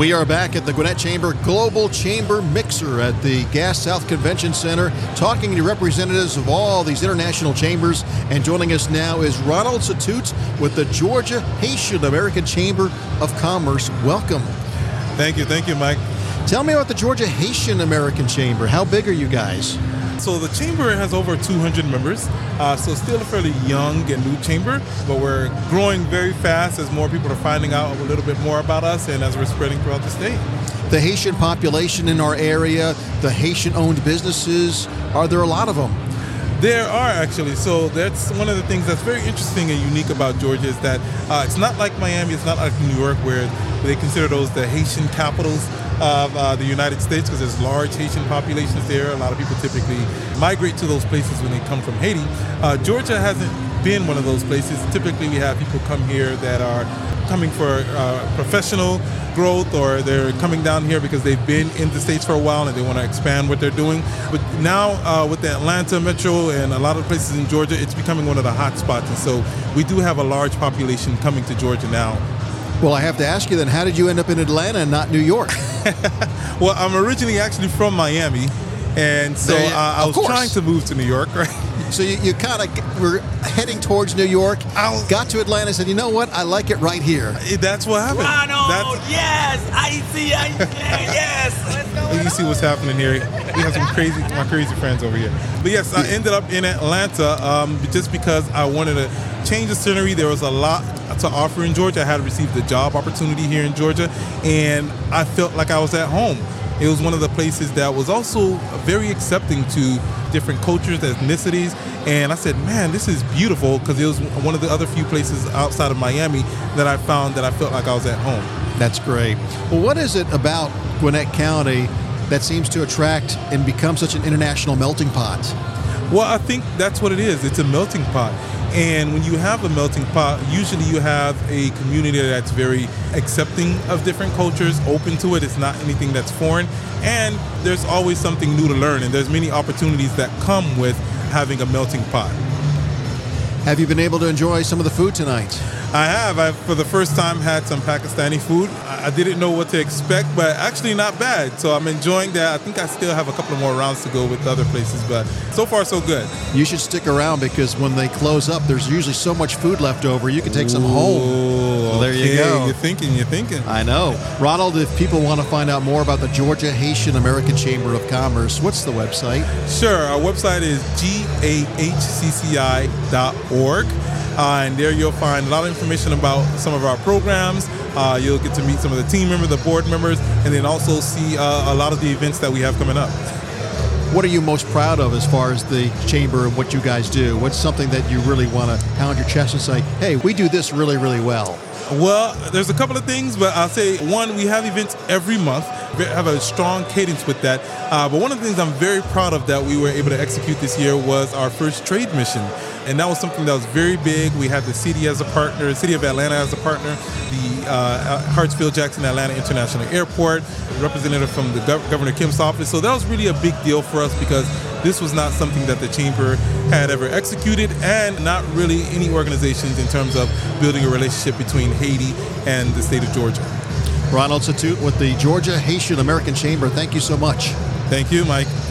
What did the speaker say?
We are back at the Gwinnett Chamber Global Chamber Mixer at the Gas South Convention Center, talking to representatives of all these international chambers. And joining us now is Ronald Satut with the Georgia Haitian American Chamber of Commerce. Welcome. Thank you, Mike. Tell me about the Georgia Haitian American Chamber. How big are you guys? So the chamber has over 200 members, so still a fairly young and new chamber, but we're growing very fast as more people are finding out a little bit more about us and as we're spreading throughout the state. The Haitian population in our area, the Haitian-owned businesses, are there a lot of them? There are actually. So that's one of the things that's very interesting and unique about Georgia is that it's not like Miami, it's not like New York where they consider those the Haitian capitals of the United States because there's large Haitian populations there. A lot of people typically migrate to those places when they come from Haiti. Georgia hasn't been one of those places. Typically we have people come here that are coming for professional growth, or they're coming down here because they've been in the States for a while and they want to expand what they're doing. But now with the Atlanta metro and a lot of places in Georgia, it's becoming one of the hot spots. And so we do have a large population coming to Georgia now. Well, I have to ask you then, how did you end up in Atlanta and not New York? Well, I'm originally actually from Miami, and so I was trying to move to New York, right? So you kind of were heading towards New York, got to Atlanta and said, you know what, I like it right here. That's what happened. Ronald, yes, I see, yes. You see what's happening here. We have my crazy friends over here. But yes, I ended up in Atlanta just because I wanted to change the scenery. There was a lot to offer in Georgia. I had received a job opportunity here in Georgia, and I felt like I was at home. It was one of the places that was also very accepting to different cultures, ethnicities, and I said, man, this is beautiful, because it was one of the other few places outside of Miami that I found that I felt like I was at home. That's great. Well, what is it about Gwinnett County that seems to attract and become such an international melting pot? Well, I think that's what it is. It's a melting pot. And when you have a melting pot, usually you have a community that's very accepting of different cultures, open to it. It's not anything that's foreign. And there's always something new to learn. And there's many opportunities that come with having a melting pot. Have you been able to enjoy some of the food tonight? I have. I've, for the first time, had some Pakistani food. I didn't know what to expect, but actually not bad. So I'm enjoying that. I think I still have a couple more rounds to go with other places, but so far so good. You should stick around, because when they close up, there's usually so much food left over. You can take some home. Well, there you go. You're thinking. I know. Ronald, if people want to find out more about the Georgia Haitian American Chamber of Commerce, what's the website? Sure. Our website is gahcci.org. And there you'll find a lot of information about some of our programs. You'll get to meet some of the team members, the board members, and then also see a lot of the events that we have coming up. What are you most proud of as far as the chamber and what you guys do? What's something that you really want to pound your chest and say, hey, we do this really, really well? Well, there's a couple of things, but I'll say, one, we have events every month. We have a strong cadence with that. But one of the things I'm very proud of that we were able to execute this year was our first trade mission. And that was something that was very big. We had the city as a partner, the city of Atlanta as a partner, the Hartsfield-Jackson Atlanta International Airport, a representative from the Governor Kim's office. So that was really a big deal for us, because this was not something that the chamber had ever executed, and not really any organizations in terms of building a relationship between Haiti and the state of Georgia. Ronald Satut with the Georgia Haitian American Chamber, thank you so much. Thank you, Mike.